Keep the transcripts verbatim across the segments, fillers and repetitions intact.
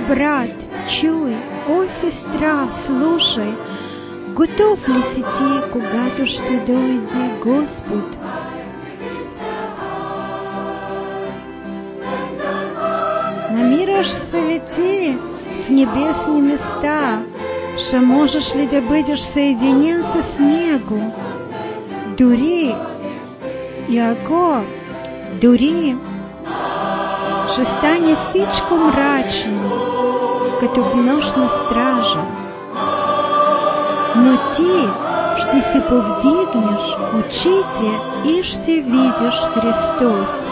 брат, чуй, о, сестра, слушай, готов ли си ти, когато ще дойде Господ? Намираш се ли ти в небесни места? Ще можеш ли да бъдеш съединен с Него? Дори, и ако, дори, ще стане всичко мрачно, като в нощна стража. Но ти ще си повдигнеш очите и ще видиш Христос.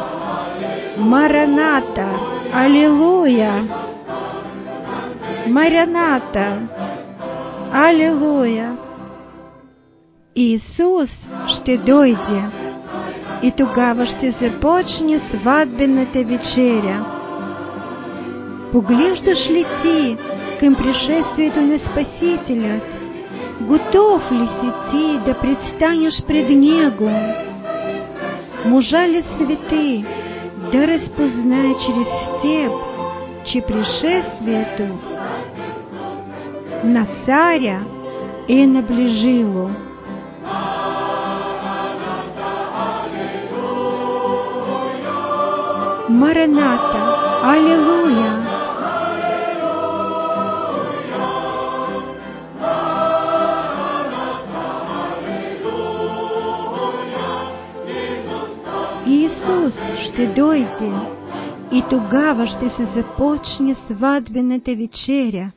Мараната, алилуя! Мараната, алилуя! Исус ще дойде и тогава ще започне сватбената вечеря. Поглеждаш ли ти към пришествието на Спасителят? Готов ли си ти да предстанеш пред Него? Можа ли свети да разпознае чрез теб, че пришествието на царя е наближило? Мараната, алилуя! Исус ще дойде и тогава ще се започне сватбената вечеря.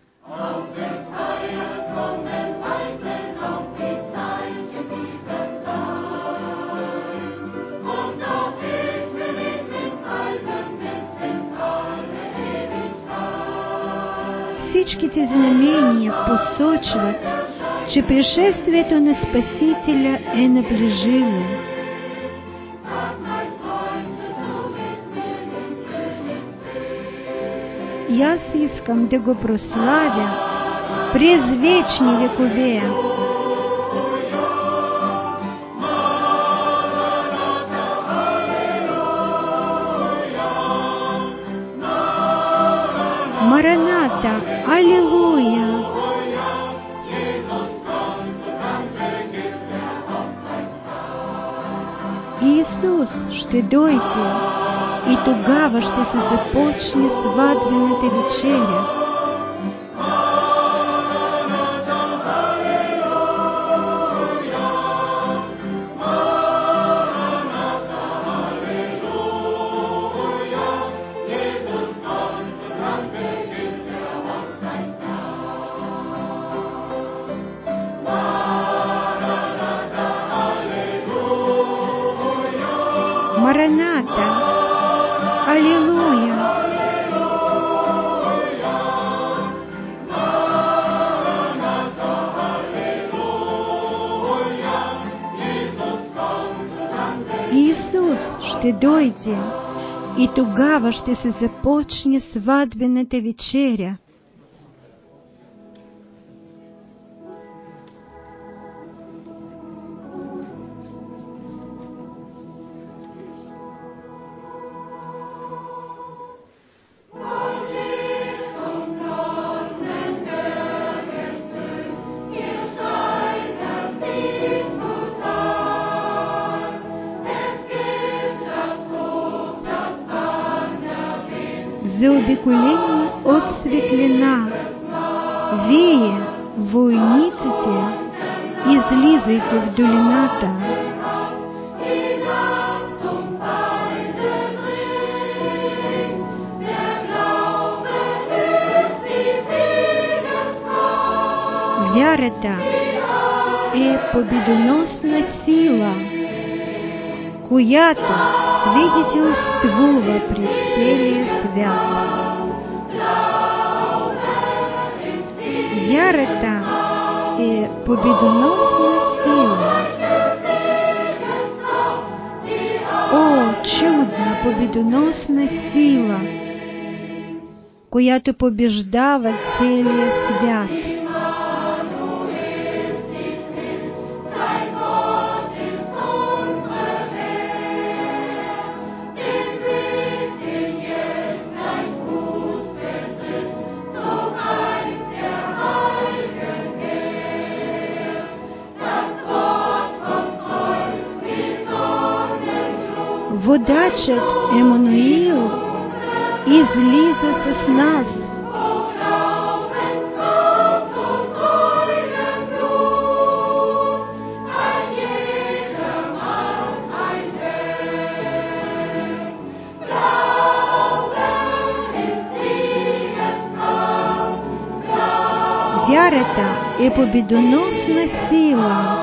Всичките знамения посочват, че пришествието на Спасителя е наближило. И аз искам да го прославя през вечни векове. Мараната, алилуя! Исус ще дойде и тогава ще се започне сватбената вечеря. Мараната, алилуя! Исус ще дойде и тогава ще се започне сватбената вечеря. Заобиколени от светлина, вие, войниците, излизайте в долината. Вярата е победоносна сила, която свидетелствува пред целия свят. Вярата е победоносна сила. О, чудна победоносна сила, която побеждава целия свят. плачет Еммануил, излиза с нас. Вярата е победоносна сила.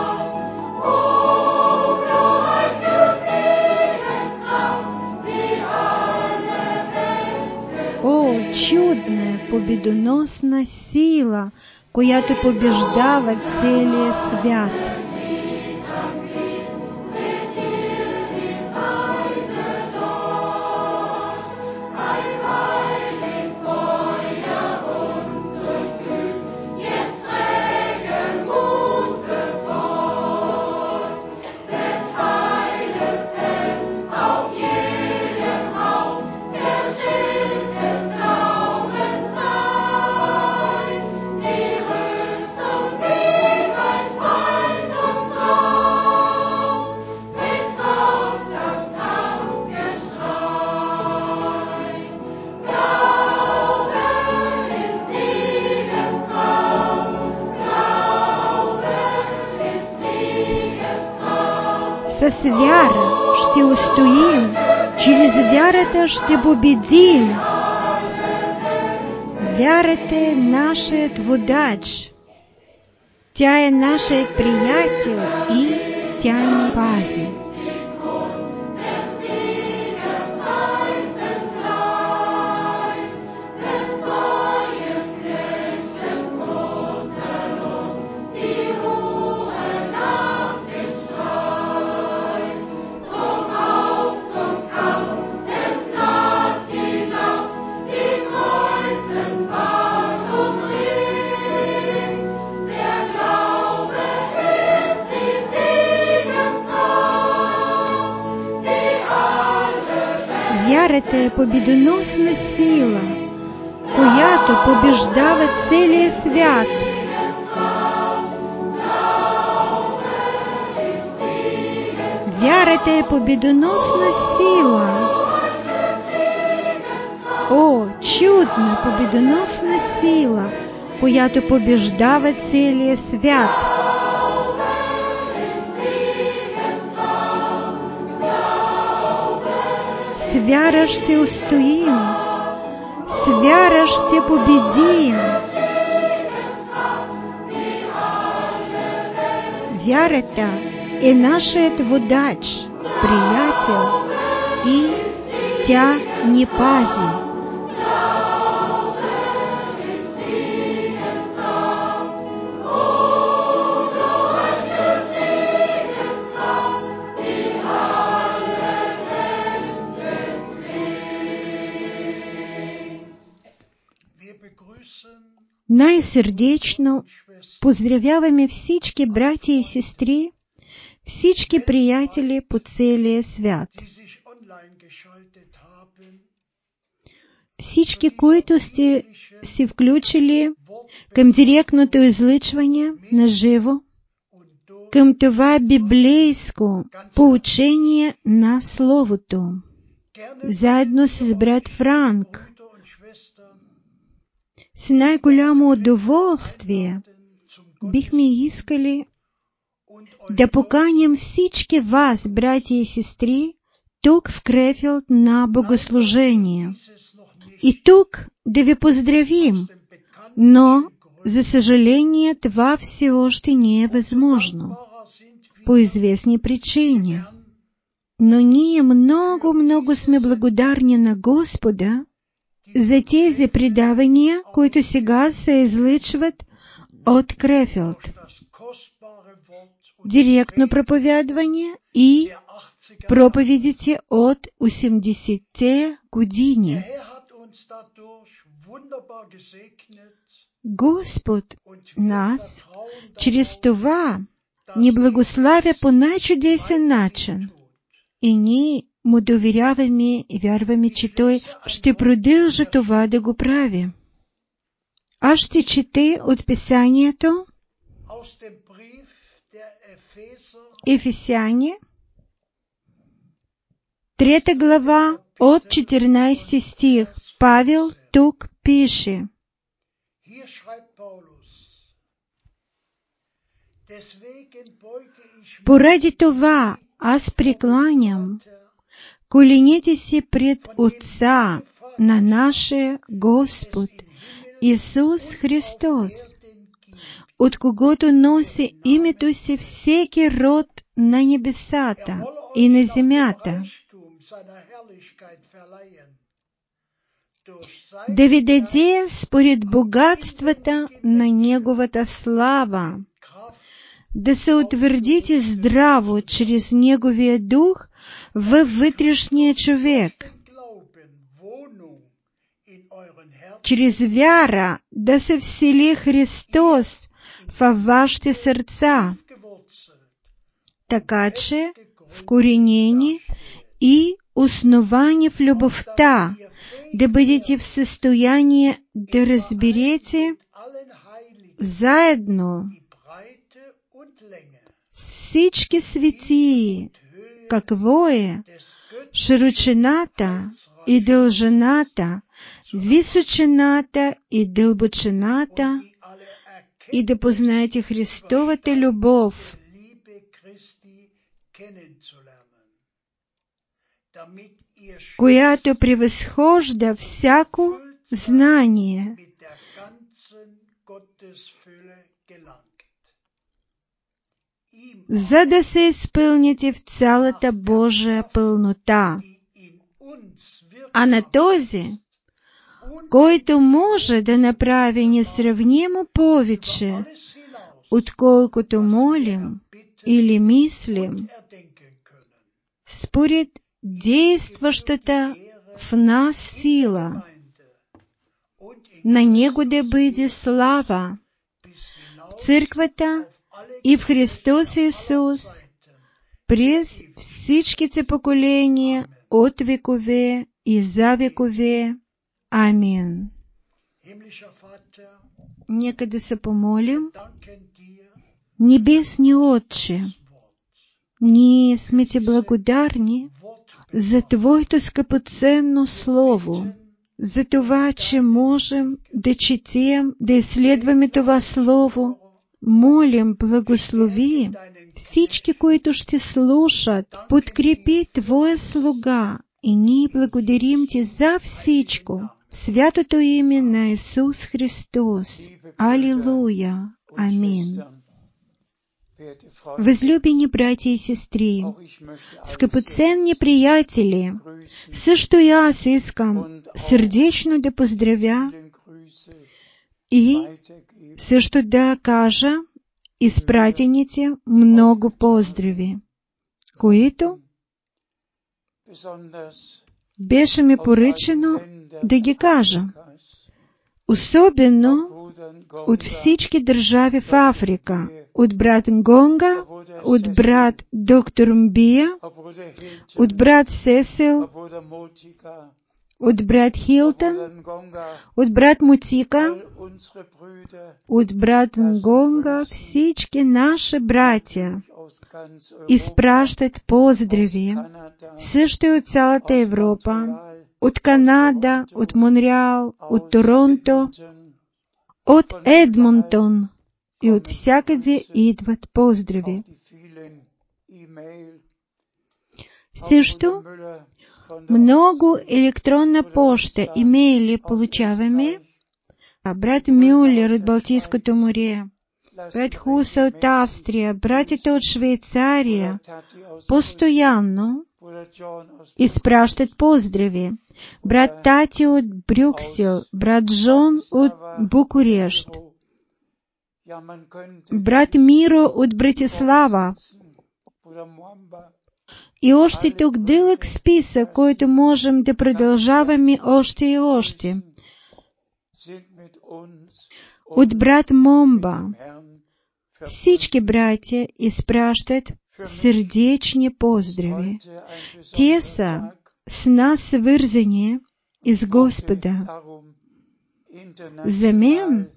О, чудная победоносна сила, която побеждава целия свят. С вяра ще устоим, через вярата ще победим. Вярата е нашият водач. Тя е нашият приятел и тя ни пази. Вярата е победоносна сила, която побеждава целия свят. Вярата е победоносна сила. О, чудна победоносна сила, която побеждава целия свят. С вяра ще устоим, с вяра ще победим. Вярата е нашият водач, приятел и тя ни пази. Най-сърдечно поздравяваме всички братя и сестри, всички приятели по целия свят. Всички, които сте се включили към директното излъчване на живо, към това библейско поучение на Словото, заедно с брат Франк. С най-голямо удоволствие бихме искали да поканим всички вас, братя и сестри, тук в Крефелд на богослужение. И тук да ви поздравим, но, за съжаление, това все още не е възможно, по известни причини. Но ние много-много сме благодарни на Господа за тези предавания, които сега се излъчват от Крефелд. Директно проповядване и проповедите от осемдесетте години. Господ нас чрез това ни благославя по най-чудесен начин. И ние му доверяваме и вярваме, че Той ще продължи това да го прави. Аз ще чете от Писанието Ефесяне, Третя глава от четирнайсти стих. Павел тук пише: поради това аз прекланям, коленете си пред Отца на нашия Господ Исус Христос, от когото носи името си всеки род на небесата и на земята, да ви даде според богатствата на Неговата слава, да се утвърдите здраво чрез Неговия дух във вътрешния човек, чрез вяра да се всели Христос във вашите сърца, така че вкоренени и основани в любовта, да бъдете в състояние да разберете заедно с всички светии какво е широчината и дължината, височината и дълбочината, и да познаете Христовата любов, която превъзхожда всяко знание, за да се изпълните в цялата Божия пълнота. А на този, който може да направи несравнимо повече, отколкото молим или мислим, според действащата в нас сила, на Него да бъде слава в църквата и в Христос Исус през всичките поколения от векове и за векове. Амин. Нека да се помолим. Небесни Отче, ние сме Ти благодарни за Твоето скъпоценно Слово, за това, че можем да четем, да изследваме това Слово. Молим, благослови всички, които ще слушат, подкрепи Твоя слуга, и ние благодарим Ти за всичко. В святото име на Исус Христос. Алилуя. Амин. Възлюбени братя и сестри, скъпоценни приятели, също и аз искам сърдечно да поздравя и също да кажа изпратените много поздрави, които беше ми поръчено да ги кажа, особено от всички държави в Африка, от брат Ngонга, от брат доктор Мбия, от брат Сесил, от брат Хилтън, от брат Мутика, от брат Ngонга, всички наши братя изпращат поздрави, също и от цялата Европа, от Канада, от Монреал, от Торонто, от Едмонтон и от всякъде идват поздрави. Също много електронна поща, имейли получаваме. А брат Мюллер от Балтийското море, брат Хуса от Австрия, братите от Швейцария постоянно изпращат поздрави. Брат Тати от Брюксел, брат Джон от Букурещ, брат Миро от Братислава. И още тук дълъг списък, който можем да продължаваме още и още. От брат Момба всички братя изпращат сърдечни поздрави. Те са с нас свързани с Господа. За мен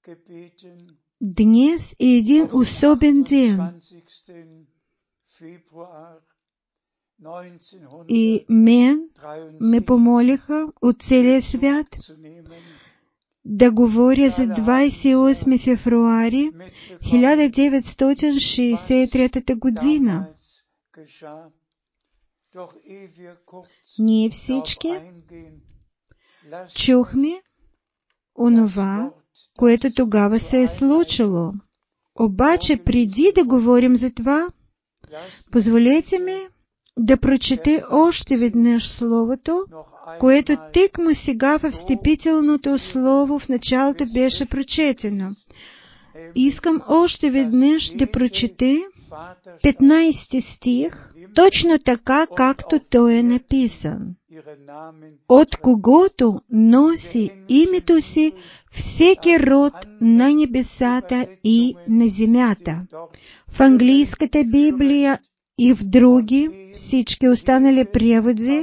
днес е един особен ден. И мен ме помолиха от целия свят да говоря за двадесет и осми февруари хиляда деветстотин шейсет и трета година. Ние всички чухме онова, което тогава се е случило. Обаче, преди да говорим за това, позволете ми да прочете още веднъж Словото, което тъкмо сега в встъпителното слово в началото беше прочетено. Искам още веднъж да прочете петнадесети стих, точно така, както той е написан. От когото носи името си всеки род на небесата и на земята. В английската Библия и в други, всички останали преводи,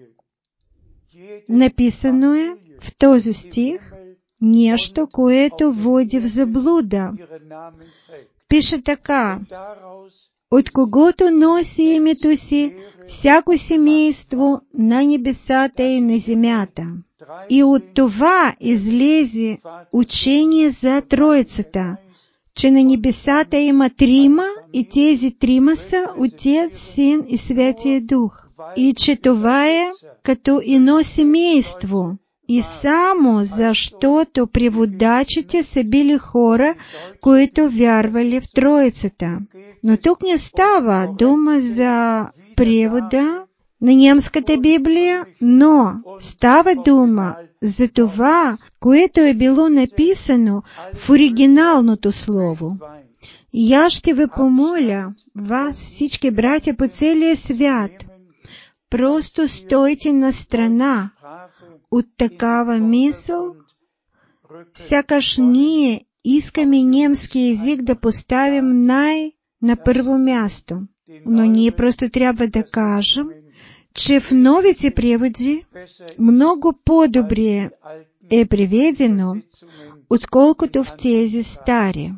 написано е в този стих нещо, което води в заблуда. Пише така: от когото носи името си всяко семейство на небесата и на земята. И от това излезе учение за Троицата, че на небесата има трима, и тези трима са Отец, Син и Святия Дух. И че това е като едно семейство. И само защото преводачите са били хора, които вярвали в Троицата. Но тук не става дума за превода на немската Библия, но става дума за това, което е било написано в оригиналното слово. И аз ще ви помоля, вас всички братя по целия свят, просто стойте на страна от такава мисъл, сякаш ние искаме немски език да поставим най- на първо място. Но ние просто трябва да кажем, че в новите преводи много по-добре е преведено, отколкото в тези стари.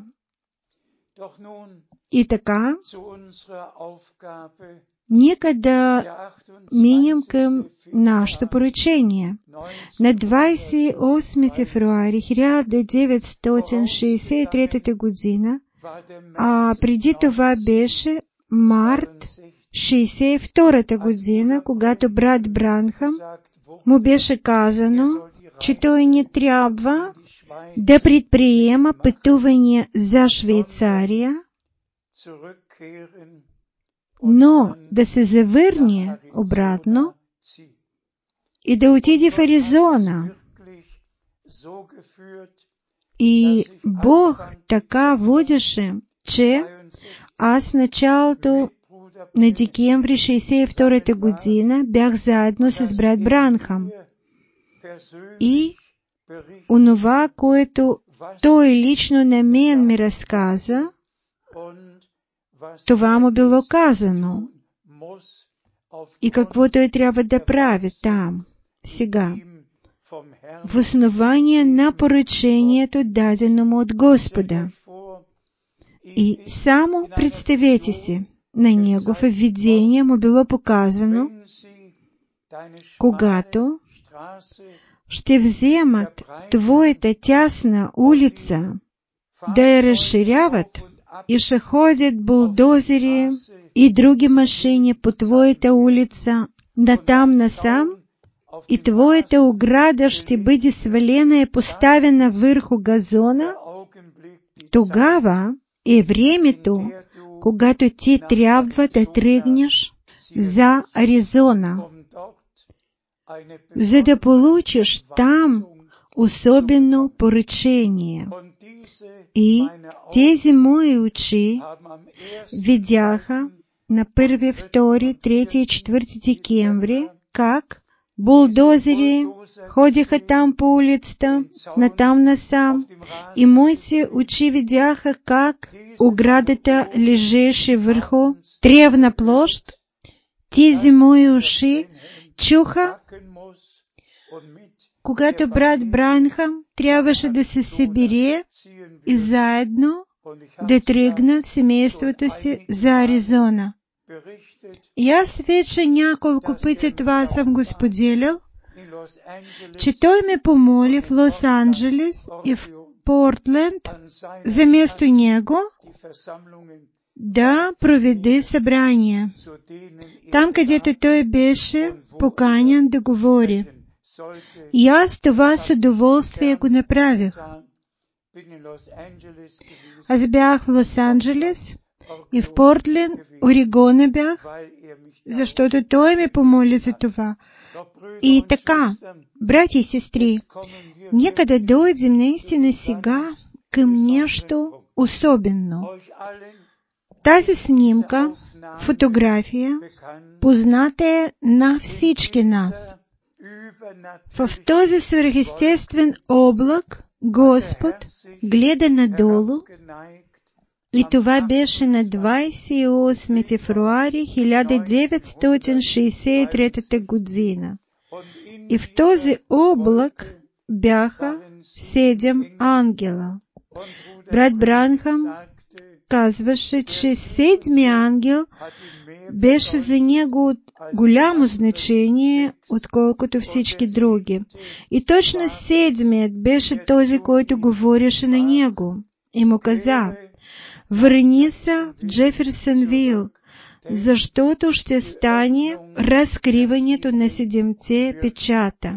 И така, нека да минем към нашето поръчение. На двадесет и осми февруари хиляда деветстотин шейсет и трета година, а преди това беше март шейсет и втората година, когато брат Бранхам му беше казано, че той не трябва да предприема пътувания за Швейцария, но да се завърне обратно и да отиде в Аризона. И Бог така водеше, че аз в началото на декември шейсет и втората година бях заедно с брат Бранхам. И онова, което той лично на мен ми разказа, това му било казано. И какво той трябва да прави там, сега, в основание на поръчението, дадено му от Господа. И само представете си, на него в видение му било показано, когато ще вземат твоята тясна улица, да я разширяват, и ще ходят булдозери и други машини по твоята улица, натам-насам, и твоята ограда ще бъде свалена и поставена върху газона, тогава е времето, когато ти трябва да тръгнеш за Аризона, за да получиш там особено поръчение. И тези мои очи видяха на първи, втори, трети и четвърти декември, как булдозери ходиха там по улицата, натам-насам, и моите очи видяха как оградата лежеше върху тревна площ. Тези мои уши чуха, когато брат Бранхам трябваше да се събере и заедно да тръгнат семейството си за Аризона. Я вече няколко пъти това съм го споделял, че той ме помоли в Лос-Анджелес и в Портленд за место него да проведе събрание, там където той беше поканен да говори. И аз това с удоволствие го направих. Аз бях в Лос-Анджелес и в Портленд, Орегона бях, защото той ме помоли за това. И така, братя и сестри, нека да дойдем наистина сега към нещо особено. Тази снимка, фотография, позната е на всички нас. В този свръхестествен облак Господ гледа надолу, и това беше на двадесет и осми февруари хиляда деветстотин шестдесет и трета година. И в този облак бяха седем ангела. Брат Бранхам казваше, че седми ангел беше за него от голямо значение, отколкото всички други. И точно седмият беше този, който говореше на него. И му каза: върни се в Джеферсонвил, защото ще стане разкриването на седемте печата.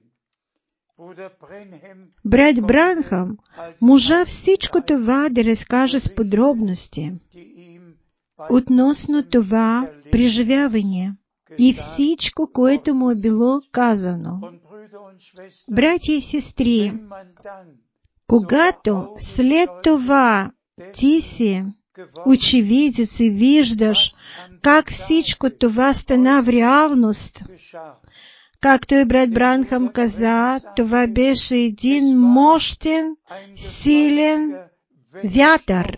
Брат Бранхам можа всичко това да разкаже с подробности относно това преживяване и всичко, което му е било казано. Братя и сестри, когато след това ти си очевидец и виждаш как всичко това стана в реалност, както и брат Бранхам каза, това беше един мощен, силен вятър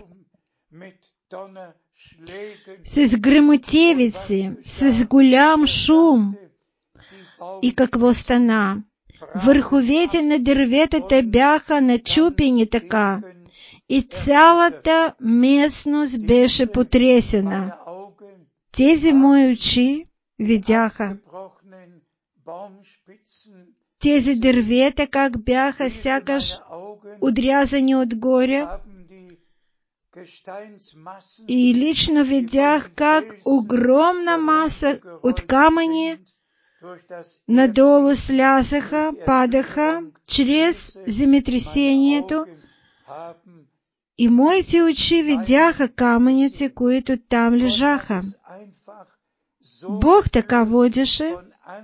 с гръмотевици, с голям шум. И какво стана? Върховете на дърветата бяха начупени така, и цялата местност беше потресена. Тези мои очи видяха тези дървета как бяха сякаш отрязани отгоре. И лично видях как огромна маса от камъни надолу слязаха, падаха чрез земетресението. И моите очи видяха камъните, които там лежаха. Бог така водеше,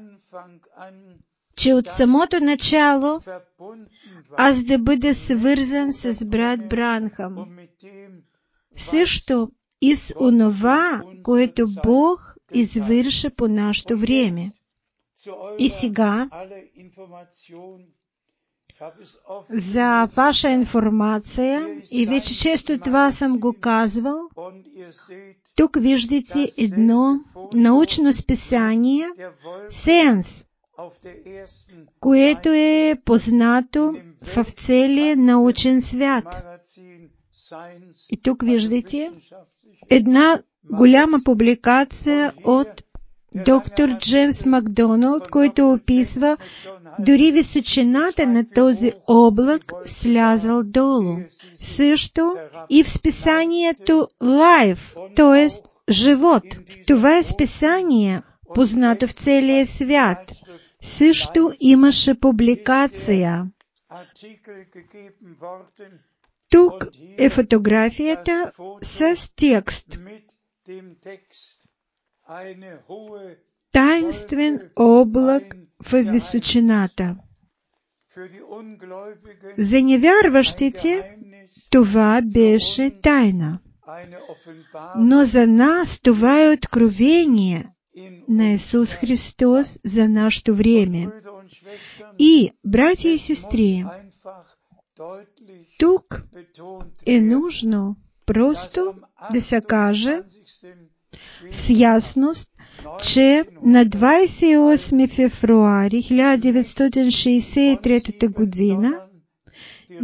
че от самото начало аз да бъда свързан с брат Бранхам. Също и с онова, което Бог извърши по нашето време. И сега, за ваша информация, и вече често това съм го казвал, тук виждате едно научно списание Science, което е познато в целия научен свят. И тук виждате една голяма публикация от доктор Джеймс Макдоналд, който описва дори височината на този облак слязал долу. Също и в списанието Life, т.е. живот. Това е списание, познато в целия свят. Също имаше публикация. Тук е фотографията с текст. Таинствен облак в височината. За невярващите това беше тайна. Но за нас това е откровение на Исус Христос за нашето време. И, братя и сестри, тук е нужно просто да се каже с ясност, че на двадесет и осми февруари хиляда деветстотин шестдесет и трета година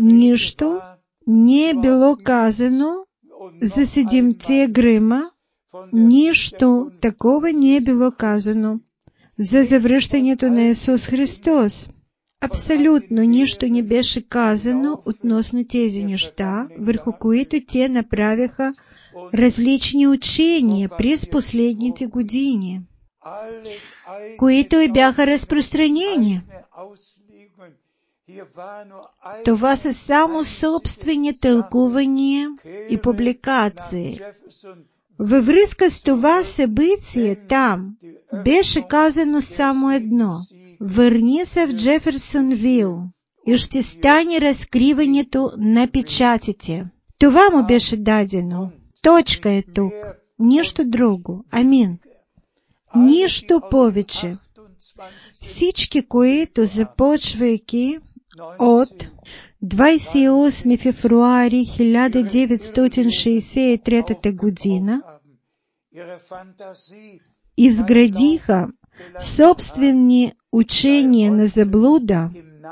нищо не е било казано за седемте гръма ніщо такого не було казано за завръщането на Ісус Христос. Абсолютно нищо не беше казано относно тези неща, върху които те направиха различни учения през последните години, които и бяха разпространени. Това са само собствени тълкувания и публикации. Във връзка с това събитие там беше казано само едно: върни се в Джеферсонвил и ще стане разкриването на печатите. Това му беше дадено. Точка е тук. Нищо друго. Амин. Нищо повече. Всички, които започвайки от двадесет и осми февруари хиляда деветстотин шейсет и трета година изградиха собствени учения на заблуда,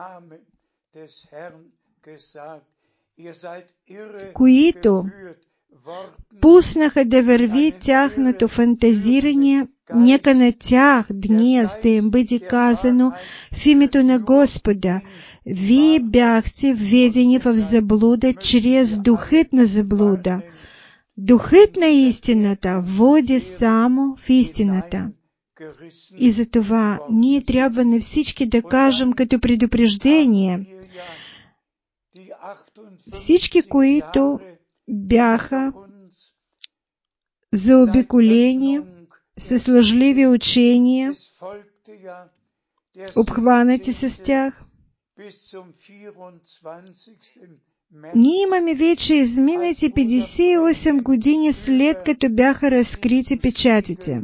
които пуснаха да върви тяхното фантазиране, нека на тях днес да им бъде казано в името на Господа: вие бяхте введени в заблуда чрез духът на заблуда. Духът на истината води само в истината. И затова ние трябва на всички да кажем като предупреждение: всички, които бяха заобиколени с лъжливи учения, обхванати с тях, ние имаме вече изминати петдесет и осем години след като бяха разкрити печатите.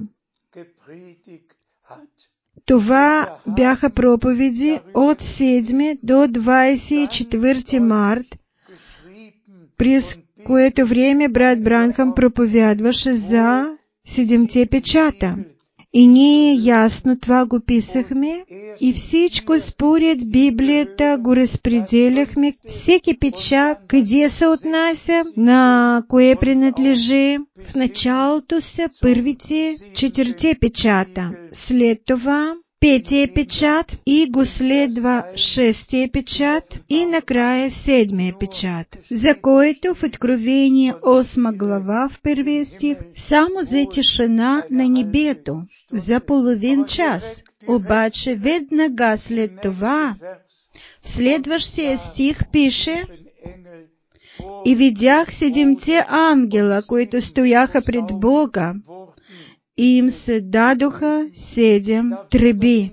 Това бяха проповеди от седми до двадесет и четвърти март, през което време брат Бранхам проповядваше за седемте печата. И ние ясно това го писахме и всичко според Библията го разпределяхме. Всеки печат, къде се отнася, на кое принадлежи. В началото са първите четирите печата. След това петия печат и го следва шестия печат и накрая седмия печат, за който в Откровение осма глава в първия стих само за тишина на небето за половин час. Обаче веднага след това в следващия стих пише: и видях седемте ангела, които стояха пред Бога, и им се дадоха седем тръби.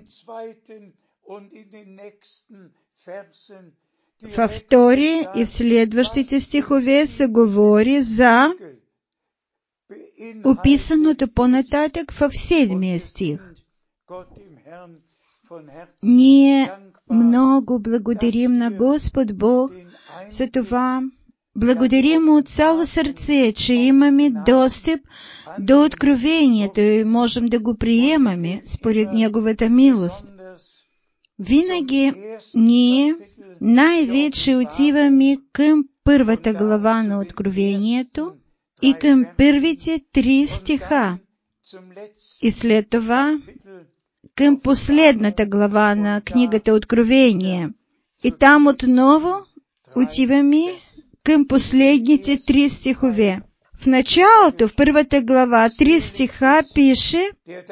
Във втори и в следващите стихове се говори за описаното по-нататък в седмия стих. Ние много благодарим на Господ Бог за това. Благодарим от цяло сърце, че имаме достъп до откровението и можем да го приемаме според Неговата милост. Винаги ние най-вече отиваме към първата глава на Откровението и към първите три стиха. И след това към последната глава на книгата Откровение. И там отново отиваме към последните три стихове. В началото, в първата глава, три стиха пише: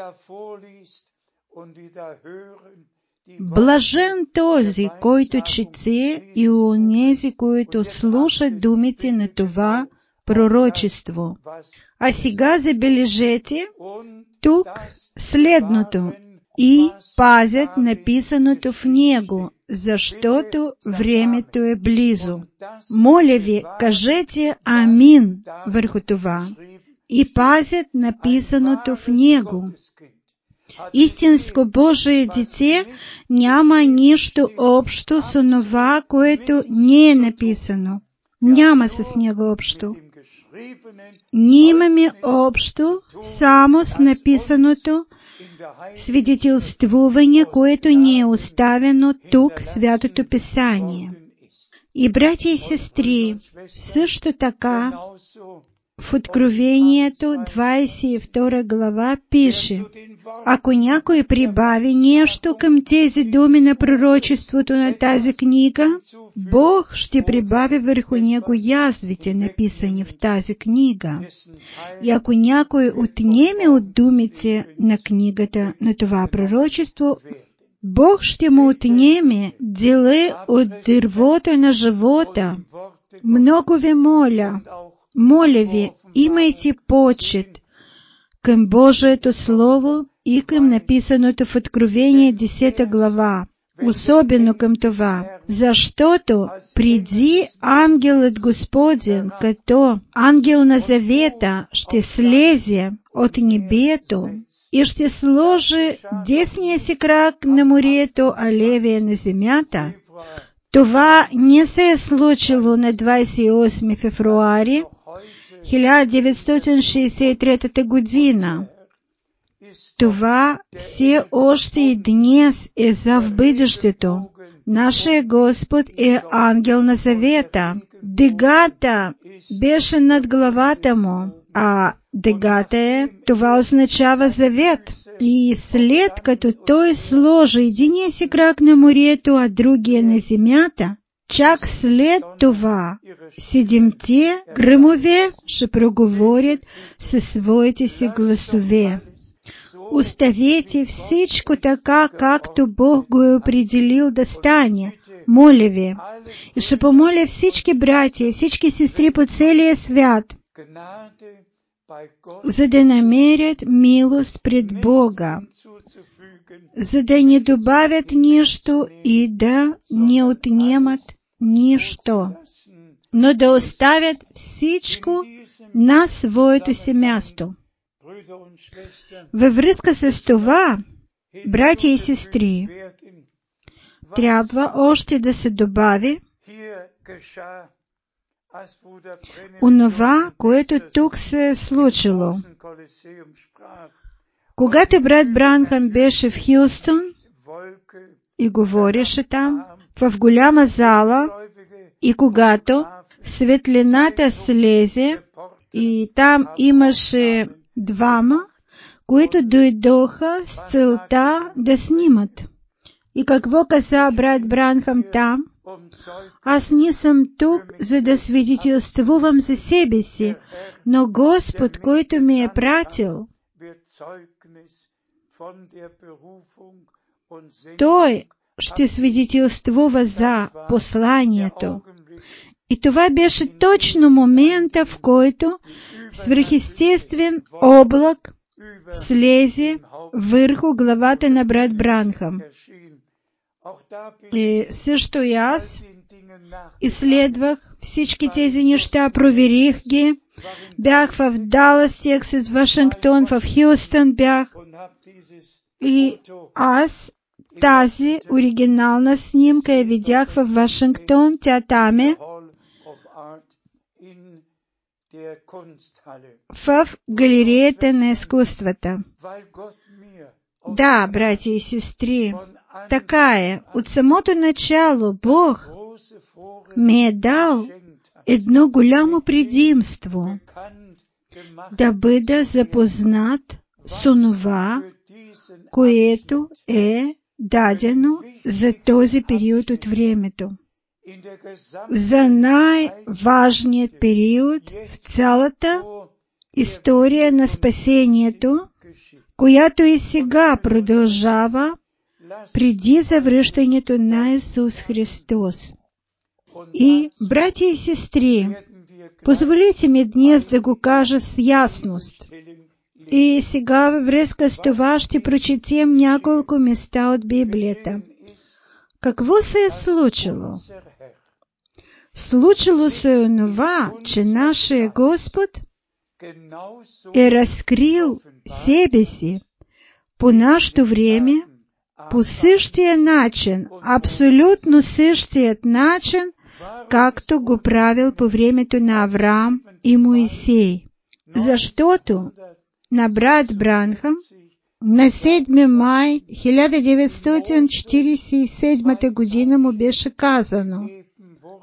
блажен този, който чете, и онези, които слушат думите на това пророчество. А сега забележете тук следното: и пазят написаното в него, защото времето е близо. Моля ви, кажете амин върху това. И пазят написаното в него. Истинско Божие дете няма нищо общо с онова, което не е написано. Няма с него общо. Ние имаме общо само с написаното свидетелствуване, което ни е оставено тук в Святото Писание. И, братя и сестри, също така в Откровението двадесет и втора глава пише: ако някой прибави нещо към тези думи на пророчеството на тази книга, Бог ще прибави върху него язвите, написани в тази книга. И ако някой отнеме от думите на книгата на това пророчество, Бог ще му отнеме дела от дървото на живота. Много ви моля, моля ви, имайте почет към Божието Слово и към написаното в Откровение десета глава, особено към това, защото преди ангелът Господен, като ангел на завета, ще слезе от небето и ще сложи десния си крак на морето, а левия на земята. Това не се е случило на двадесет и осми февруари хиляда деветстотин шестдесет и трета година. Това все още и днес е за в бъдещето. Нашия Господ е ангел на завета. Дъгата беше над главата му, а дъгата е, това означава завет. И след като той сложи единия си крак на морето, а другия на земята, чак след това седемте гръмове ще проговорят със своите си гласове. Оставете всичко така, както Бог го е определил да стане, моля ви. И ще помоля всички братя и всички сестри по целия свят, за да намерят милост пред Бога, за да не добавят нищо и да не отнемат нищо, но да оставят всичко на своето си място. Във връзка с това, братя и сестри, трябва още да се добави онова, което тук се е случило. Когато брат Бранхам беше в Хюстон и говореше там, в голяма зала, и когато светлината слезе, и там имаше двама, които дойдоха с целта да снимат. И какво каза брат Бранхам там? Аз не съм тук, за да свидетелствувам за себе си, но Господ, който ме е пратил, Той ще свидетелствува за посланието. И това беше точно момента, в който свръхестествен облак слезе върху главата на брат Бранхам. И също и аз изследвах всички тези неща, проверих ги. Бях в Далас, Тексас, Вашингтон, в Хюстън бях. И аз тази оригинална снимка я видях в Вашингтон, тя там е, в галереята на изкуствата. Да, братя и сестри, така е. От самото начало Бог ми е дал едно голямо предимство да бъда запознат с онова, което е дадено за този период от времето. За най-важният период в цялата история на спасението, която и сега продължава преди завръщането на Исус Христос. И, братя и сестри, позволите ми днес да го кажа с ясност. И сега във връзка с това ще прочетем няколко места от Библията. Какво се е случило? Случило се онова, че нашия Господ е разкрил себе си по нашето време, по същия начин, абсолютно същият начин, както го правил по времето на Авраам и Моисей. Защото на брат Бранхам на седми май хиляда деветстотин четиридесет и седма година му беше казано: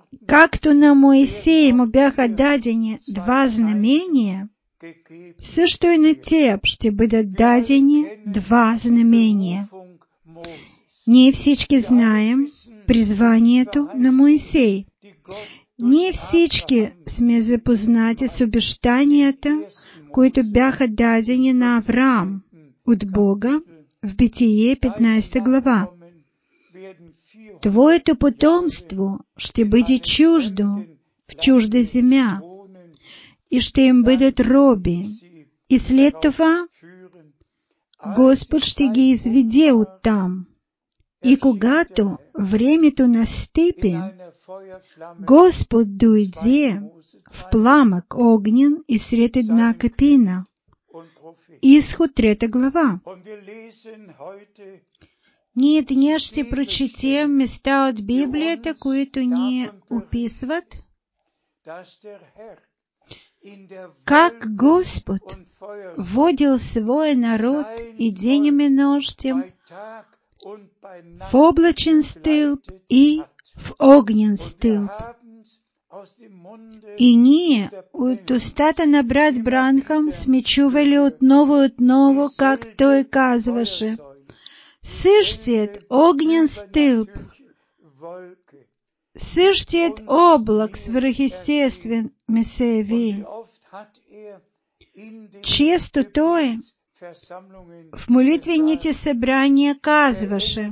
както на Моисея му бяха дадени два знамения, също и на теб ще бъдат дадени два знамения. Ние всички знаем призванието на Моисей. Ние всички сме запознати с обещанията, които бяха дадени на Авраам от Бога в Битие петнайсета глава. Твоето потомство ще бъде чуждо в чужда земя и ще им бъдат роби. И след това Господ ще ги изведе оттам. И когато времето настъпи, Господ дойде в пламък огнен и сред една капина. Изход трета глава. Ние днес ще прочетем места от Библията, които ни описват как Господ водил своя народ и денем и нощем в облачен стълб и в огнен стълб. И ние от устата на брат Бранхам сме чували отново и отново, как той казваше: същият огнен стълб, същият облак свръхестествен ме се яви. Често той в молитвените събрания казваше: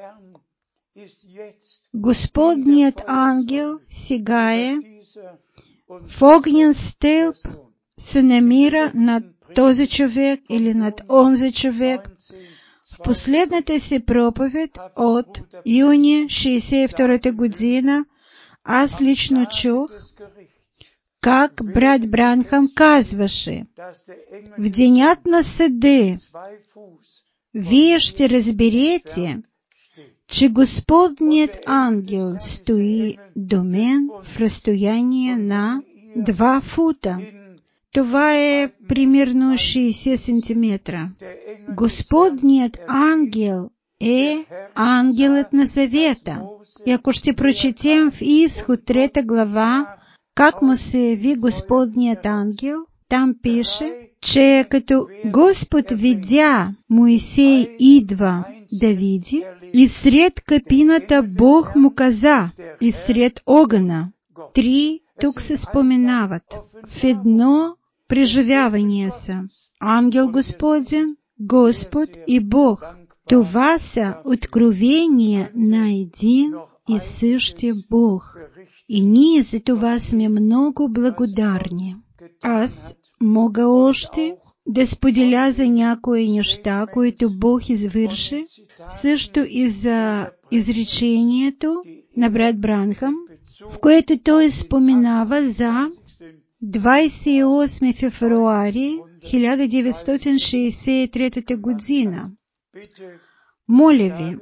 Господният ангел сега е в огнен стълб, се намира над този човек или над онзи човек. В последната си проповед от юни шейсет и втората година аз лично чух как брат Бранхам казваше: в денят на съда вие ще разберете, че Господният ангел стои до мен в разстояние на два фута. Това е примерно шейсет сантиметра. Господният ангел е ангелът на завета. И ако ще прочетем в Изход трета глава, как му се яви Господният ангел, там пише, че като Господ видя Моисей идва да види, и сред капината Бог му каза, и сред огъна. Три тук се споменават. В едно преживявания са ангел Господен, Господ и Бог. Това са откровения на един и същия Бог. И ние за това сме много благодарни. Аз мога още да споделя за някои неща, които Бог извърши, също и за изречението на брат Бранхам, в което той споменава за двадесет и осми февруари хиляда деветстотин шейсет и трета година. Моля ви,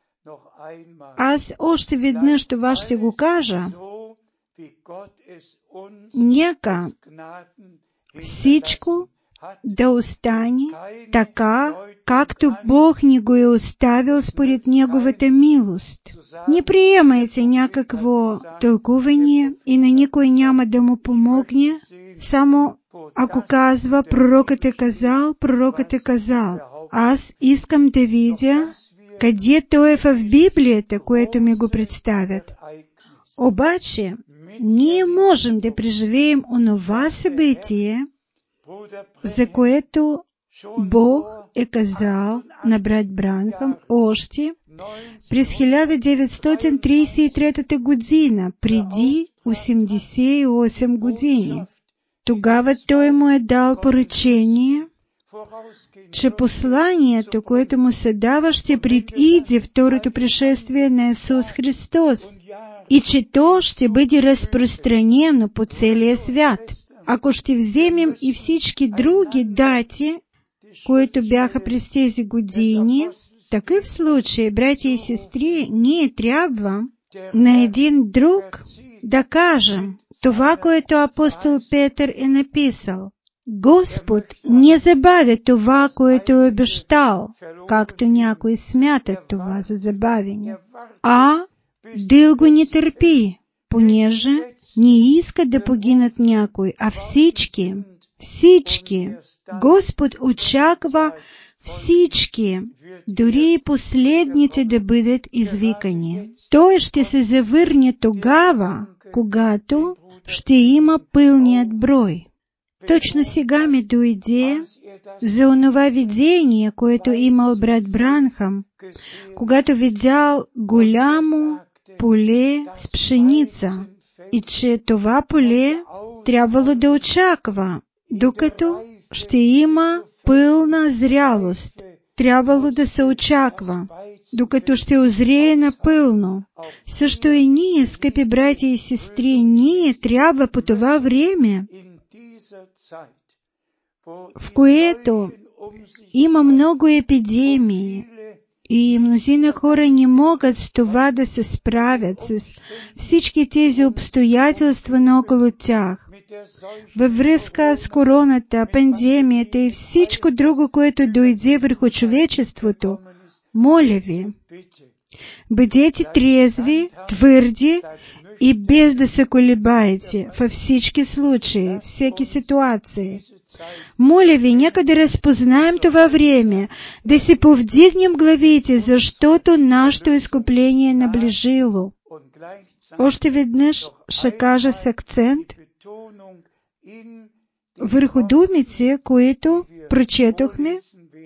аз още веднъж това ще го кажа. Нека всичко да остане така, както Бог ни го е оставил според Неговата милост. Не приемайте някакво тълкуване и на никой няма да му помогне, само ако казва: пророкът е казал, пророкът е казал. Аз искам да видя къде то е в Библията, което ми го представят. Обаче, ние можем да преживеем онова събитие, за което Бог е казал на брат Бранхам още през хиляда деветстотин тридесет и трета година, преди осемдесет и осем години. Тогава той му е дал поръчение, че посланието, което му се дава, ще предиде второто пришествие на Исус Христос и че то ще бъде разпространено по целия свят. Ако ще вземем и всички други дати, които бяха през тези години, в такъв случай, братя и сестри, ние трябва на един друг да кажем това, което апостол Петър е написал. Господ не забавя това, което е обещал, както някои смятат това за забавяне, а дълго не търпи, понеже не иска да погинат някой, а всички, всички. Господ очаква всички, дори и последните да бъдат извикани. Той ще се завърне тогава, когато ще има пълният брой. Точно сега ми дойде за онова видение, което имал брат Бранхам, когато видял голямо поле с пшеница и че това поле трябвало да очаква, докато ще има пълна зрялост. Трябвало да се очаква, докато ще озрее напълно. Също и ние, скъпи братя и сестри, ние трябва по това време, в което има много епидемии и мнозина хора не могат с това да се справят с всички тези обстоятелства наоколо тях, във връзка с короната, пандемията и всичко друго, което дойде върху човечеството. Моля ви, бъдете трезви, твърди и без да се колебаете във всички случаи, всеки ситуации. Моля ви, нека да разпознаем това време, да си повдигнем главите, защото нашето изкупление е наближило. Още веднъж ще кажа с акцент върху думите, които прочетохме,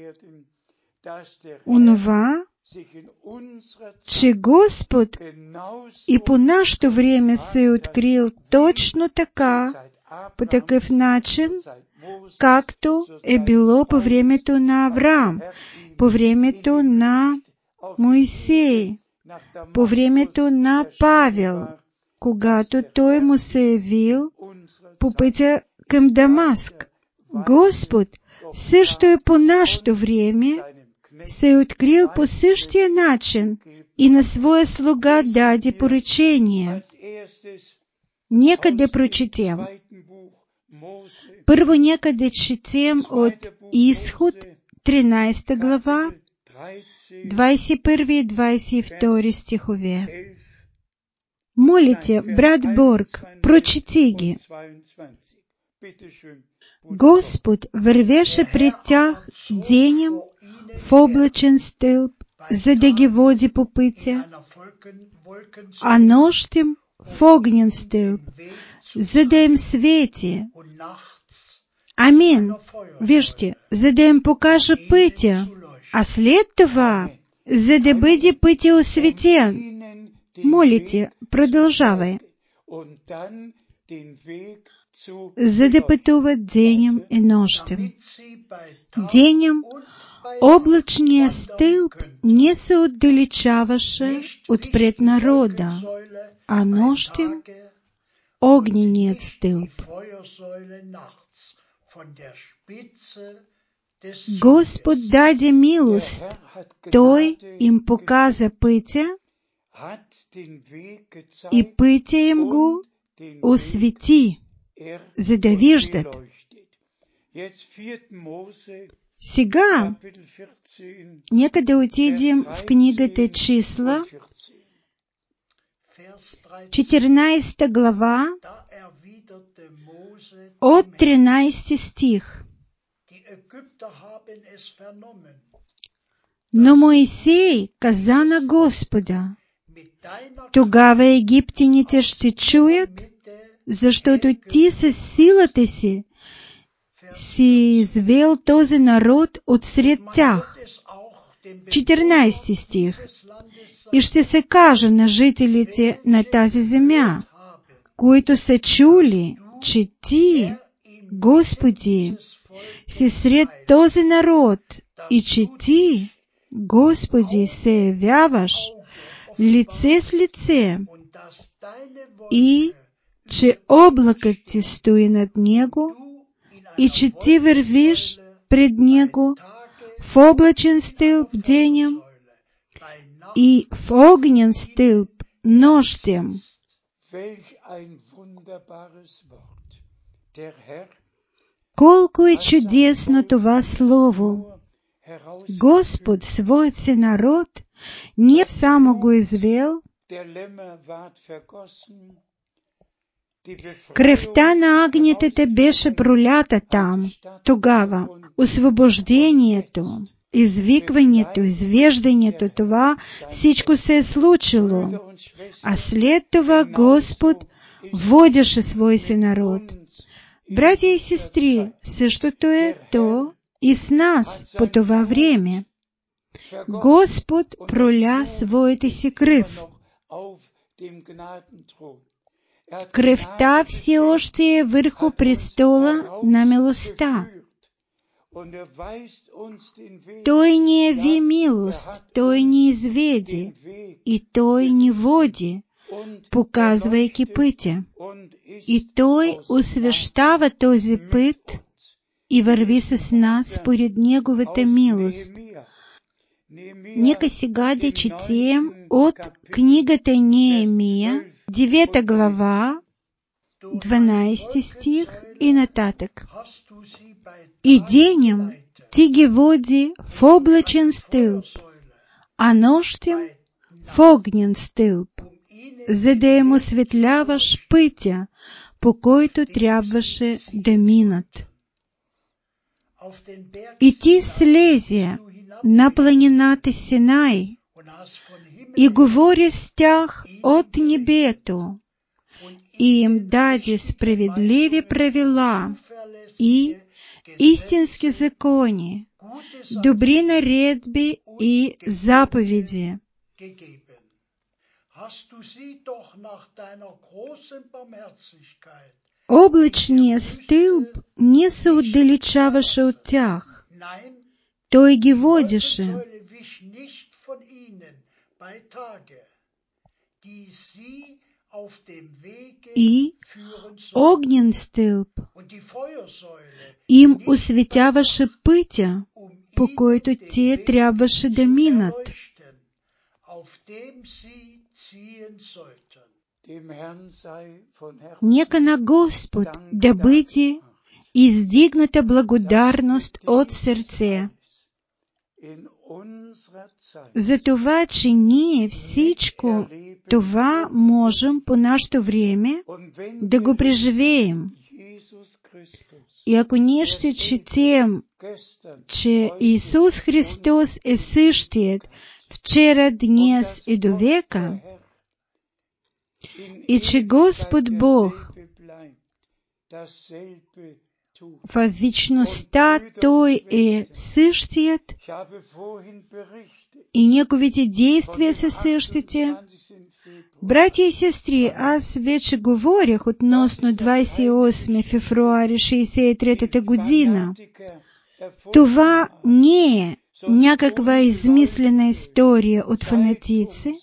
онова, че Господ и по нашето време се е открил точно така, по такъв начин, както е било по времето на Авраам, по времето на Моисей, по времето на Павел, когато той му се е явил по пътя към Дамаск. Господ също е по нашето време се е открил по същия начин и на своя слуга даде поръчение. Нека да прочетем. Първо нека да четем от Изход, тринадесета глава, двадесет и първи и двадесет и втори стихове. Молите, брат Борг, прочети ги. Господ вървеше пред тях денем в облачен стълб, за да ги води по пътя, а нощем в огнен стълб, за да им свети. Амин. Вижте, за да им покаже пътя, а след това, за да бъде пътя осветен. Молите, продължавай. За да пътуват денем и нощем. Денем облачният стълб не се отдалечаваше отпред народа, а нощем огненият стълб. Господ даде милост, Той им показа пътя и пътя им го освети, за да виждат. Сега, нека да отидем в книгата Числа, четиринадесета глава, от тринадесети стих. Но Моисей каза на Господа: тогава египтяните ще чуят, защото ти със силата си си извел този народ от сред тях. четиринадесети стих. И ще се каже на жителите на тази земя, които са чули, че ти, Господи, си сред този народ и че ти, Господи, се явяваш лице с лице и че облакът ти стои над него и че ти вървиш пред него в облачен стълб денем и в огнен стълб нощем. Колко е чудесно това слово! Господ своят си народ не само го извел, Кръвта на агнетата беше пролята там. Тогава освобождението, извикването, извеждането, това всичко се е случило. А след това Господ водеше своя си народ. Братя и сестри, същото е то и с нас по това време. Господ проля своята си кръв. Кръвта все още е върху престола на милостта. Той ни яви милост, Той ни изведе и Той ни води, показвайки пътя. И Той освещава този път и върви с нас според Неговата милост. Нека сега да четем от книгата Неемия, девета глава, дванайсти стих и нататък. И денем ти ги води в облачен стълб, а нощем в огнен стълб, за да им осветляваш пътя, по който трябваше да минат. И ти слезе на планината Синай и говори с тях от небето, и им даде справедливи правила и истински закони, добри наредби и заповеди. Облачният стълб не се отдалечаваше от тях. Той ги водеше. И огнен стълб им осветяваше пътя, по който те трябваше да минат. Нека на Господ да бъде издигната благодарност от сърце за това, че ние всичко това можем по нашето време да го преживеем. И ако ние ще четем, че Исус Христос е същият вчера, днес и до века, и че Господ Бог в вечността Той е същият и Неговите действия са същите. Братя и сестри, аз вече говорих относно двадесет и осми февруари шейсет и трета година. Това не е някаква измислена история от фанатици,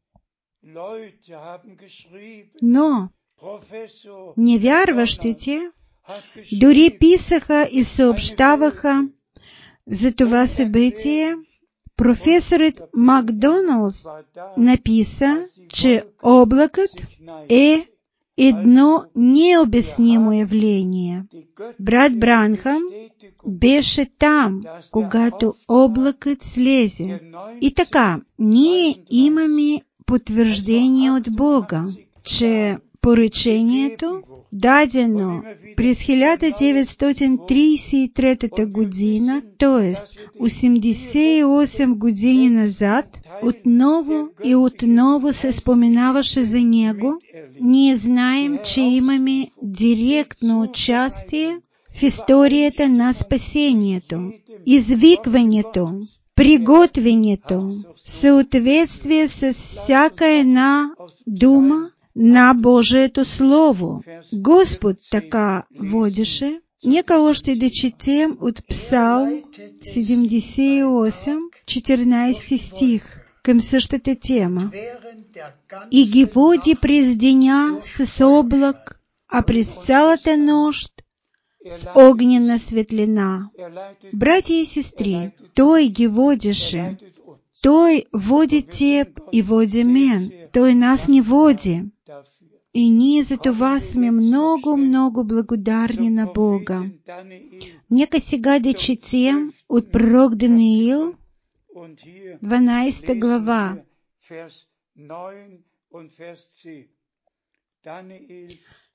но невярващите дори писаха и съобщаваха за това събитие. Професорът Макдоналдс написа, че облакът е едно необяснимо явление. Брат Бранхам беше там, когато облакът слезе. И така, ние имаме потвърждение от Бога, че поръчението, дадено през хиляда деветстотин тридесет и трета година, т.е. осемдесет и осем години назад, отново и отново се споменаваше за него. Ние знаем, че имаме директно участие в историята на спасението, извикването, приготвянето, съответствие с всяка една дума на Божието Слово. Господ така водеше. Нека още да четем от Псалм седемдесет и осем, четиринайсети стих към същата тема. И ги води през деня с облак, а през цялата нощ с огнена светлина. Братя и сестри, Той ги водеше. Той води теб и води мен. Той нас не води. И ние за това сме много, много благодарни на Бога. Нека сега да четем от пророк Даниил, дванайсета глава.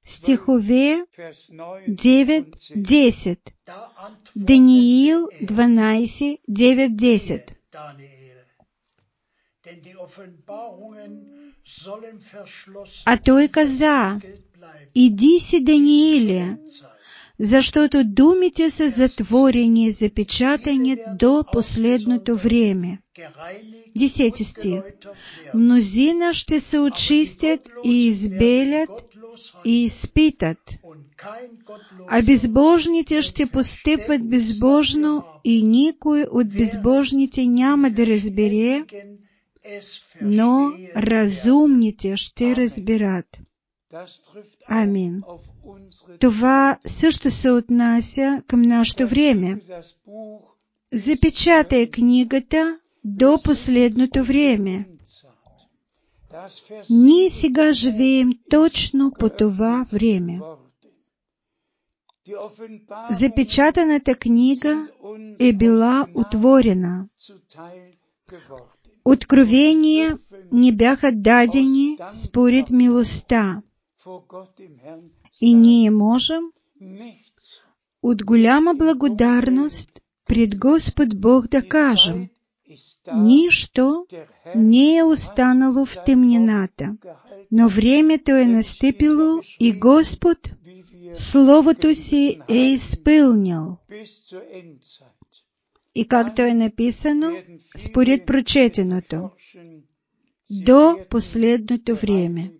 стихове девять десять. Даниил дванадцять девять десять. А той каза: «Иди си, Данииле, за щото думите са затворени и запечатани до последното време». Десети стих. Мнозина ще се очистят и избелят и изпитат, а безбожните ще постъпват безбожно и никой от безбожните няма да разбере, но разумните ще разберат. Амин. Това също се отнася към нашето време. Запечатай книгата до последното време. Ние сега живеем точно по това време. Запечатаната книга е била отворена. Откровения ни бяха дадени според милостта. И ние можем от голяма благодарност пред Господ Бог да кажем: нищо не е останало в темнината, но времето е настъпило и Господ Словото си е изпълнил. И както е написано, според прочетеното, до последното време.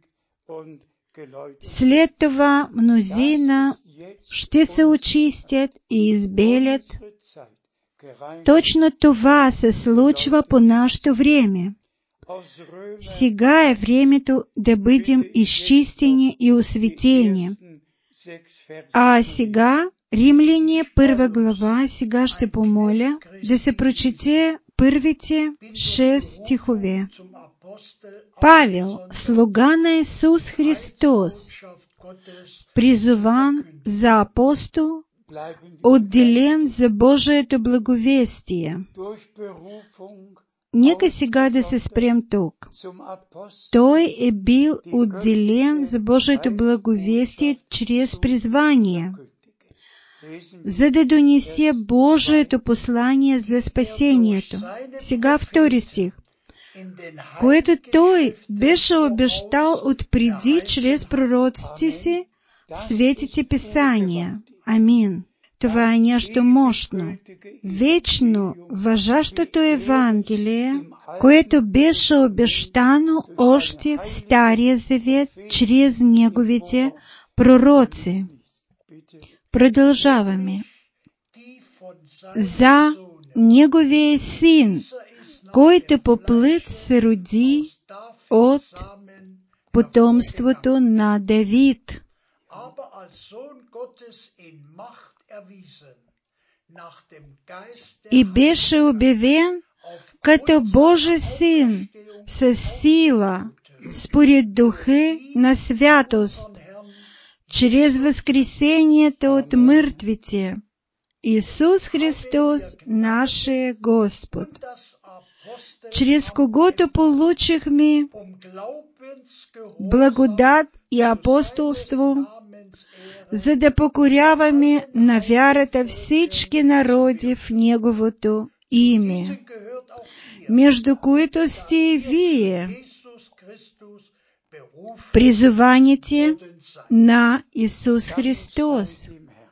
След това мнозина ще се очистят и избелят. Точно това се случва по нашето време. Сега е времето да бъдем изчистени и осветени. А сега, Римляне, първа глава, сега ще помоля да се прочете първите шест стихове. Павел, слуга на Исус Христос, призован за апостол, отделен за Божието благовестие. Нека сега да се спрем тук. Той е бил отделен за Божието благовестие чрез призвание, за да донесе Божието послание за спасението. Сега втори стих. Което Той беше обещал отпреди чрез пророците си в светите писания. Амин. Това е нещо мощно. Вечно важащото Евангелие, което беше обещано още в Стария Завет чрез неговите пророци. Продължаваме. За Неговия Син, който по плът се роди от потомството на Давид, и беше обявен като Божий Син със сила, според духа на святост, чрез възкресението от мъртвите, Исус Христос, нашия Господ, чрез когото получихме благодат и апостолство, за да покоряваме на вярата всички народи в Неговото име, между които сте и вие, призованите на Исус Христос.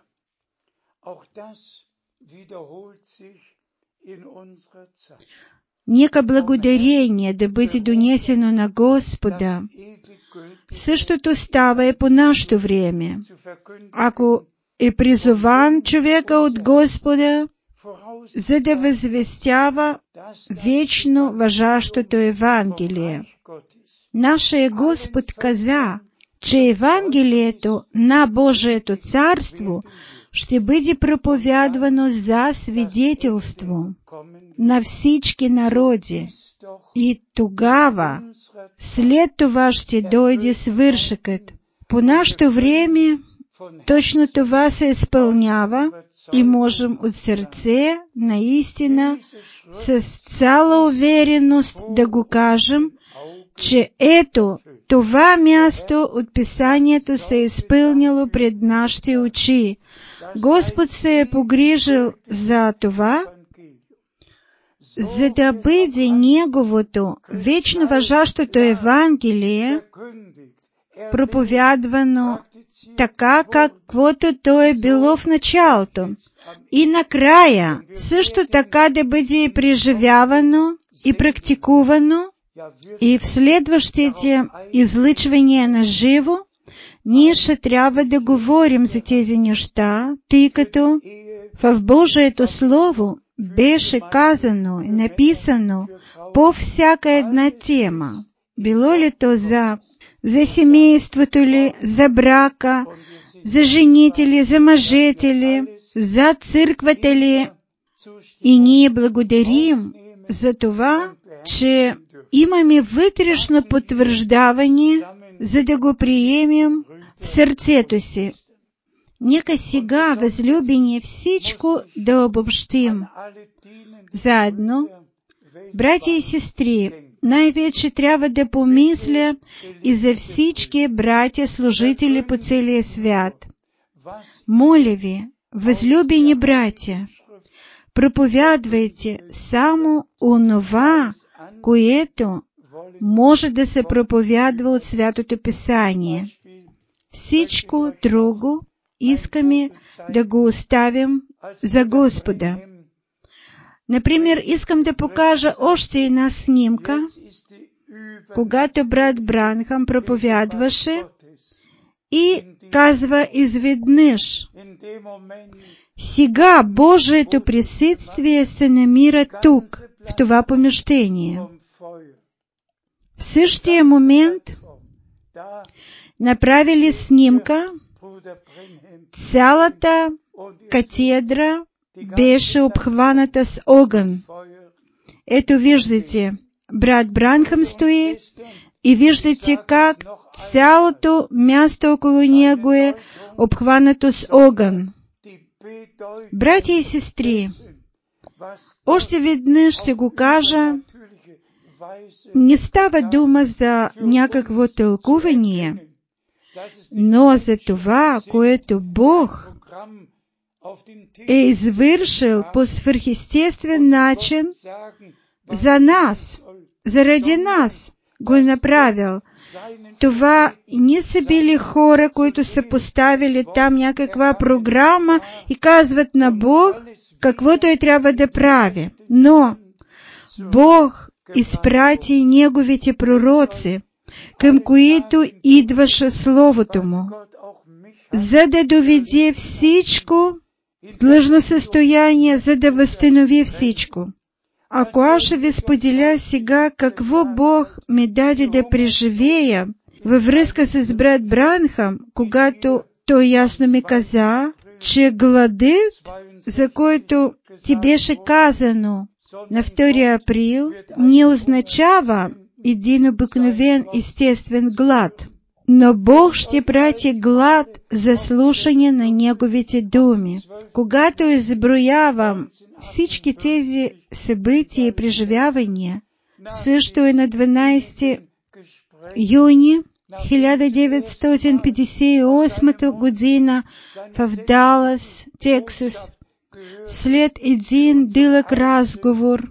Нека благодарение да бъде донесено на Господа. Същото става и по нашето време. Ако е призован човека от Господа, за да възвестява вечно важащото Евангелие. Нашия Господ каза, че Евангелието на Божието царство ще бъде проповядвано за свидетелство на всички народи. И тогава, след това ще дойде свършъкът. По нашето време точно това се изпълнява и можем от сърце, наистина, с цяла увереност да го кажем, че ето това място от Писанието се е изпълнило пред нашите очи. Господ се е погрижил за това, за да бъде Неговото вечно важащото Евангелие проповядвано така, каквото то е било в началото. И накрая също така да бъде преживявано и практикувано и в следващите излъчвания на живо. Ние ще трябва да говорим за тези неща, тъй като в Божието Слово беше казано и написано по всяка една тема. Било ли то за, за семейството ли, за брака, за жените ли, за мъжете ли, за църквата ли. И ние благодарим за това, че имаме вътрешно потвърждаване, за да го приемем в сърцето си. Нека сега, възлюбени, всичко да обобщим. Заедно, братя и сестри, най-вече трябва да помисля и за всички братя, служители по целия свят. Моля ви, възлюбени братя, проповядвайте само онова, което може да се проповядва от Святото Писание. Всичко друго искаме да го оставим за Господа. Например, искам да покажа още една снимка, когато брат Бранхам проповядваше и казва изведнъж: сега Божието присъствие се намира тук, в това помещение. В същия момент направили снимка, цялата катедра беше обхваната с огън. Ето виждате, брат Бранхам стои и виждате как цялото място около него е обхванато с огън. Братя и сестри, още веднъж ще го кажа, не става дума за някакво тълкуване, но за това, което Бог е извършил по свръхестествен начин за нас, заради нас го е направил. Това не са били хора, които са поставили там някаква програма и казват на Бог какво той трябва да прави. Но Бог изпрати Неговите пророци, към които идваше Словото Му, за да доведе всичко в длъжно състояние, за да възстанови всичко. Ако аз ще ви споделя сега какво Бог ми даде да преживея във връзка с брат Бранхам, когато той ясно ми каза, че гладът, за който ти беше казано на втори април, не означава един обикновен естествен глад, но Бог ще прати глад за слушане на Неговите думи. Когато изброявам всички тези събития и преживявания, също и на дванадесети юни хиляда деветстотин петдесет и осма година в Далас, Тексас, след един дълъг разговор,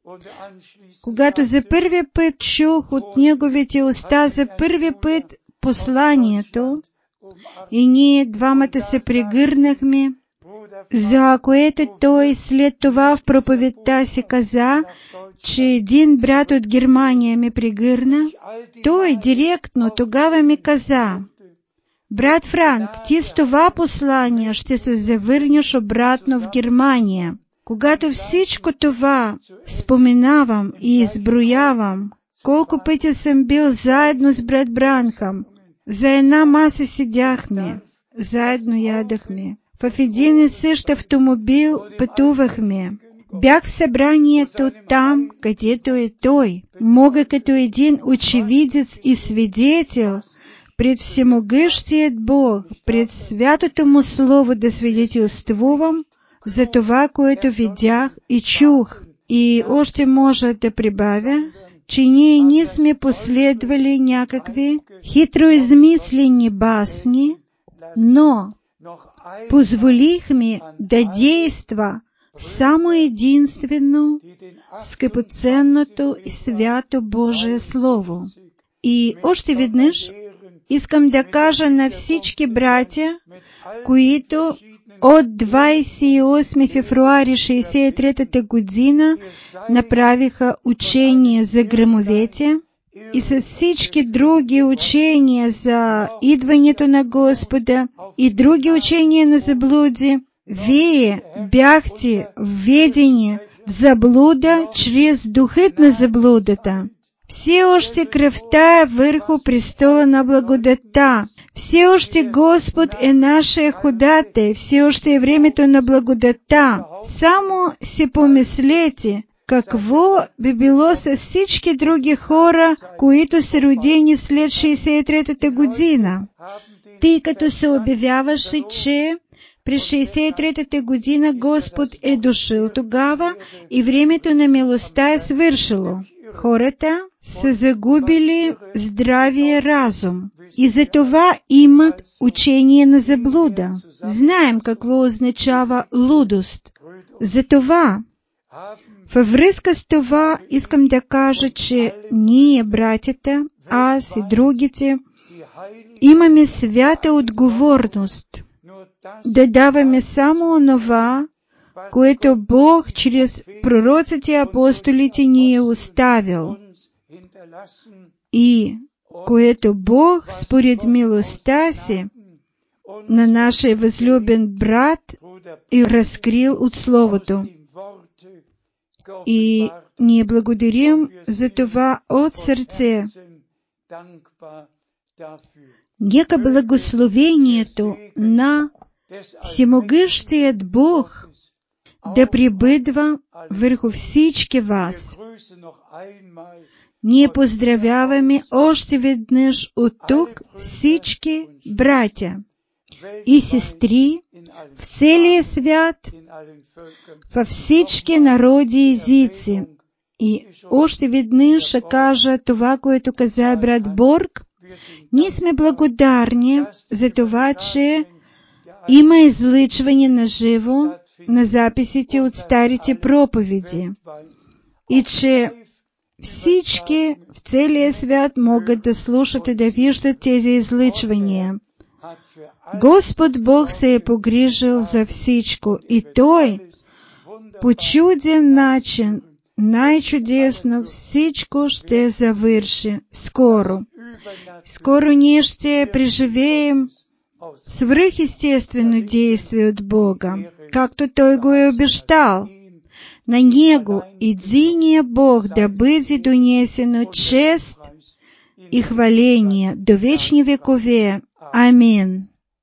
когато за първи път чух от неговите уста за първи път посланието, и ние двамата се прегърнахме, за което той след това в проповедта си каза, че един брат от Германия ме прегърна, той директно тогава ми каза: брат Франк, ти с това послание ще се завърнеш обратно в Германия. Когато всичко това споменавам и изброявам, колко пъти съм бил заедно с брат Бранхам, за една маса седяхме, заедно ядахме, в един и същ автомобил пътувахме. Бях в събранието там, където е той. Мога като един очевидец и свидетел пред всемогъщият Бог, пред святото Му Слово да свидетелствувам за това, което видях и чух. И още може да прибавя, че ние не сме последвали някакви хитроизмислени басни, но позволихме да действа само единствено скъпоценното и свято Божие Слово. И още веднъж искам да кажа на всички братя, които от двадесет и осми февруари шейсет и трета година направиха учение за громовете и с всички други учения за идването на Господа и други учения на заблуди, вие бяхте введени в заблуда чрез духът на заблудата. Все още кръвта е върху престола на благодата. Все още Господ е нашия ходатай. Все още е времето на благодата. Само си помислете, какво би било с всички други хора, които са родени след шейсет и трета година. Тъй като се обявяваше, че при шейсет и трета година Господ е дошъл тогава и времето на милостта е свършило. Хората са загубили здравия разум и затова имат учение на заблуда. Знаем какво означава лудост. Затова, във връзка с това, искам да кажа, че ние, братята, аз и другите, имаме свята отговорност да даваме само онова, което Бог чрез пророците и апостолите ни е оставил и което Бог според милостта си на нашия възлюбен брат е разкрил от Словото. И ние благодарим за това от сърце. Нека благословението на Всемогъщият Бог да пребъдва върху всички вас. Ние поздравяваме още веднъж от тук всички братя и сестри в целия свят, във всички народи и езици. И още веднъж ще кажа това, което каза брат Борг. Ние сме благодарни за това, че има излъчване на живо на записите от старите проповеди и че всички в целия свят могат да слушат и да виждат тези излъчвания. Господ Бог се е погрижил за всичко и Той по чуден начин, най-чудесно всичко ще завърши скоро. Скоро ние ще преживеем свръхестествено действие от Бога, както Той го е обещал. На Него, единия Бог, да бъде донесено чест и хваление до вечни векове. Амин.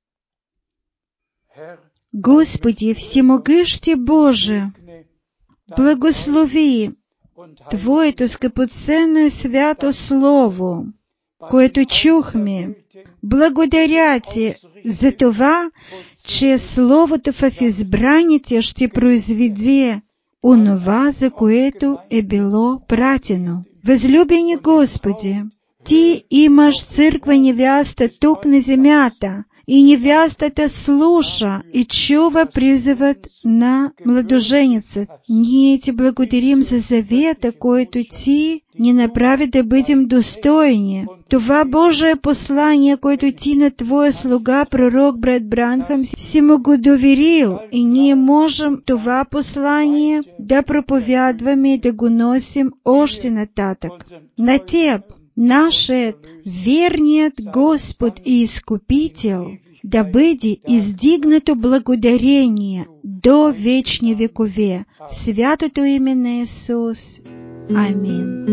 Господи, всемогъщи Боже, благослови Твоето скъпоценно и свято Слово, което чухме. Благодаря Ти за това, че Словото в избраните ще произведе онова, за което е било пратено. Възлюбени Господи, Ти имаш църква невяста тук на земята, и невястата слуша и чува призивът на младоженеца. Ние Ти благодарим за завета, който Ти ни направи да бъдем достойни. Това Божие послание, което Ти на Твоя слуга, пророк брат Бранхам, си му го доверил, и ние можем това послание да проповядваме и да го носим още нататък. На Теб, нашият верният Господ и Изкупител, да бъде издигнато благодарение до вечни векове. Святото име на Исус. Амин.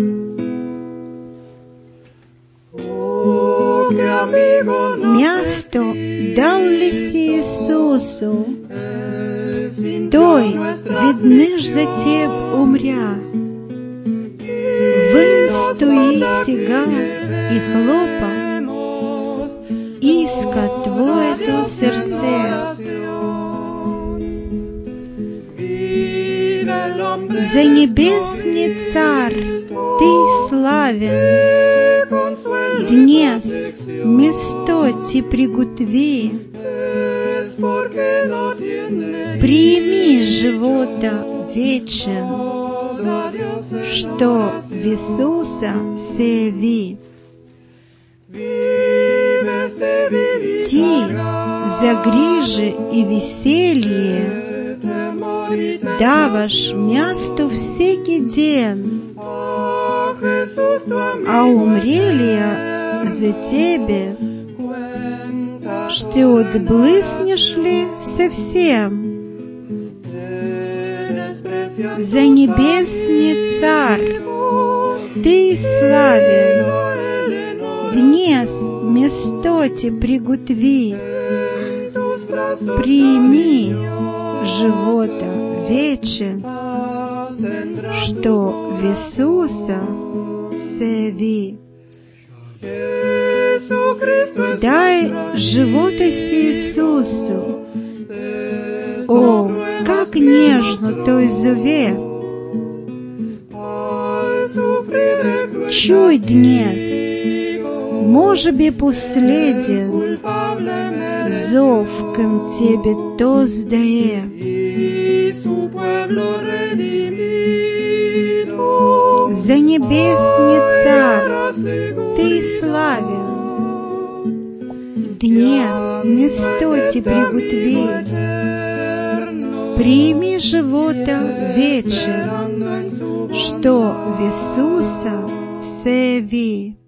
Място дал ли си Исусу? Той веднъж за теб умря. Вън стои сега и хлопа, иска Твоето сърце. За небесни цар Ти слава Днес место ти приготви, прими живота вечен, что в Иисуса се ви. Ти за грижи и веселье даваш място всеки ден, а умрелия за тебе, что отблыснешь ли совсем? За небесный Царь, Ты славен, днес место ти приготви, прими живота вечен, что в Иисуса се ви. Дай живота си Иисусу, о, как нежно Той зове. Чуй днес, може би последен, зов към тебе То сдае. За небесный Царь, Ты славен, днес место ти приготви, прими живота вечен, что в Иисуса се ви.